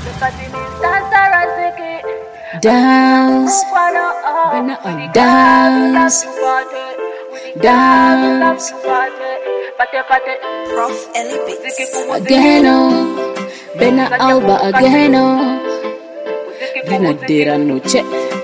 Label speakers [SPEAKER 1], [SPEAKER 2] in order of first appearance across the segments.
[SPEAKER 1] Dance, dance, dance.
[SPEAKER 2] Prof Elibit.
[SPEAKER 1] Again, oh, Bena Alba again, oh. Bena Dera no check.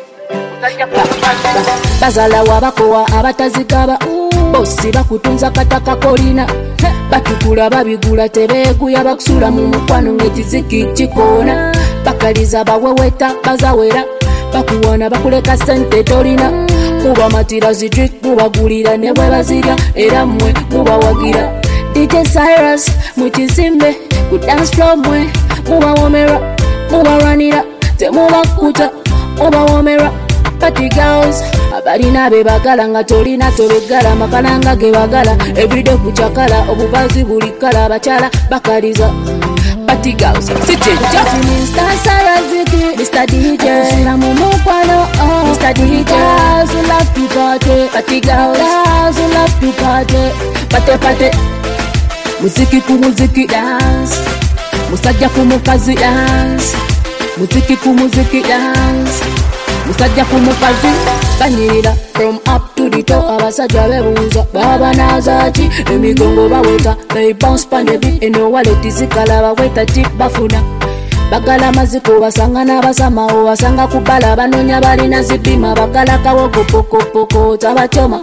[SPEAKER 1] Bazala wabakowa abatazigaba bossi bakutunza kataka kolina batukula babigula tebeeguya bakusula mu mukwano ng'ekiziki kikoona bakaliza baweweta bazawera bakuwona bakuleka sente tolina kuba matira zidrik mubagulira ne bwe bazirya era mmwe mubawagira DJ Cyrus mukizimbe ku dance floor mmwe mubawomera mubaranira temubakuta mubawomera Party girls, abalina bebagala nga tolina tobegala makalanga gebagala everyday kuchakala obubazi buli kala bachala bakaliza Party girls, sitchenja Mr. Saraziki, Mr. DJ Sila mumukwano, Mr. DJ Girls who love to party Party girls who love to party Pate pate Muziki ku muziki dance Musajja ku mukazi dance Muziki ku muziki dance Musajja ku mukazi banyirira from up to the top abasajja bebuuza baba nazaki emigongo baweta they bounce pan the beat eno wallet zikala baweta tip bafuna bagala maziko basanga n'abasama obasanga ku bala banoonya balina zipima bagala kawogo pokopoko tabachoma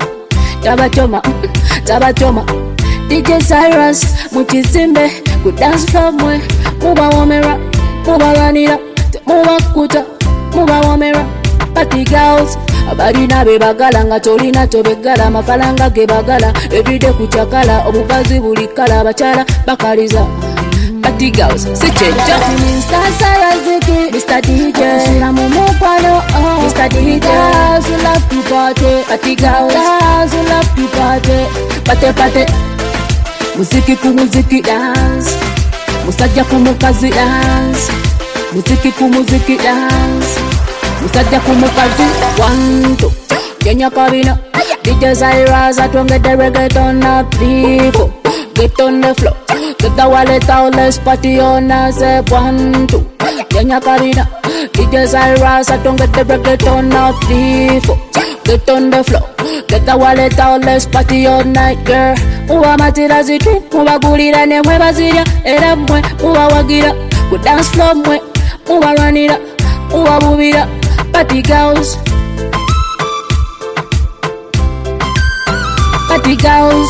[SPEAKER 1] DJ Cyrus mukizimbe ku dance floor mwe mubawomera mubalanira mubakuta mubawomera Party girls, abalina bebagala nga tolina tobegala makalanga gebagala everyday kuchakala obubazi buli kala bachala bakaliza Party girls, sichenja Mr. Saraziki, Mr. DJ Sila mumukwano, Mr. DJ Girls who love to party Party girls who love to party Pate pate Muziki ku muziki dance Musajja ku mukazi dance Muziki ku muziki dance Musajja ku mukazi 1 2 Kenya kabina DJ Cyrus atwonge the reggaeton up people Get on the floor Get the wallet out let's party on us 1 2 Kenya kabina DJ Cyrus atwonge the reggaeton up people Get on the floor Get the wallet out let's party all night girl Muba matira zidrink mubagulira ne mwe bazirya era mwe mubawagira ku dance floor mwe mubaranira mubabubira Party girls Party girls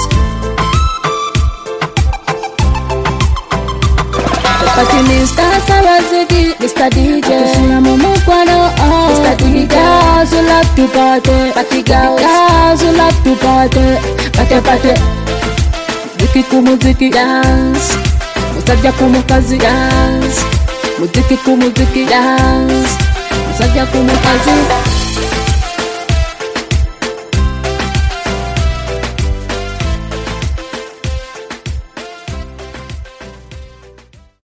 [SPEAKER 1] Party Mr. Saraziki Mr. DJ Sila mumukwano Mr. DJ Girls who love to party Party girls who love to party Pate pate Muziki ku muziki dance Musajja ku mukazi dance Muziki ku muziki dance Musajja ku mukazi